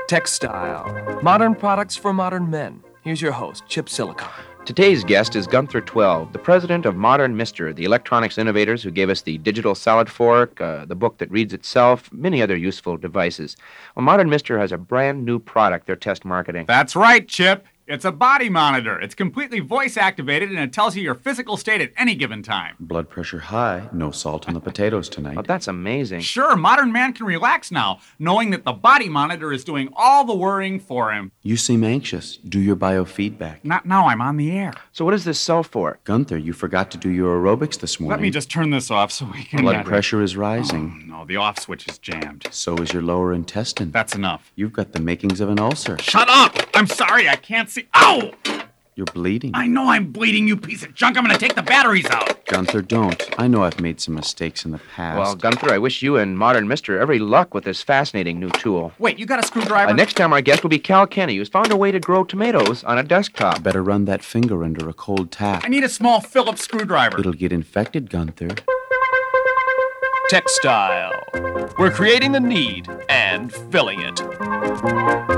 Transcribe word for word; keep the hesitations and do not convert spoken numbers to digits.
Textile. Modern products for modern men. Here's your host, Chip Silicon. Today's guest is Gunther twelve, the president of Modern Mister, the electronics innovators who gave us the digital salad fork, uh, the book that reads itself, many other useful devices. Well, Modern Mister has a brand new product they're test marketing. That's right, Chip. It's a body monitor. It's completely voice-activated, and it tells you your physical state at any given time. Blood pressure high. No salt on the potatoes tonight. Oh, that's amazing. Sure, modern man can relax now, knowing that the body monitor is doing all the worrying for him. You seem anxious. Do your biofeedback. Not now, I'm on the air. So what does this sell for? Gunther, you forgot to do your aerobics this morning. Let me just turn this off so we can... Blood pressure is rising. Oh, no, the off switch is jammed. So is your lower intestine. That's enough. You've got the makings of an ulcer. Shut up! I'm sorry, I can't see... Ow! You're bleeding. I know I'm bleeding, you piece of junk. I'm going to take the batteries out. Gunther, don't. I know I've made some mistakes in the past. Well, Gunther, I wish you and Modern Mister every luck with this fascinating new tool. Wait, you got a screwdriver? Uh, next time our guest will be Cal Kenny, who's found a way to grow tomatoes on a desktop. Better run that finger under a cold tap. I need a small Phillips screwdriver. It'll get infected, Gunther. Textile. We're creating the need and filling it.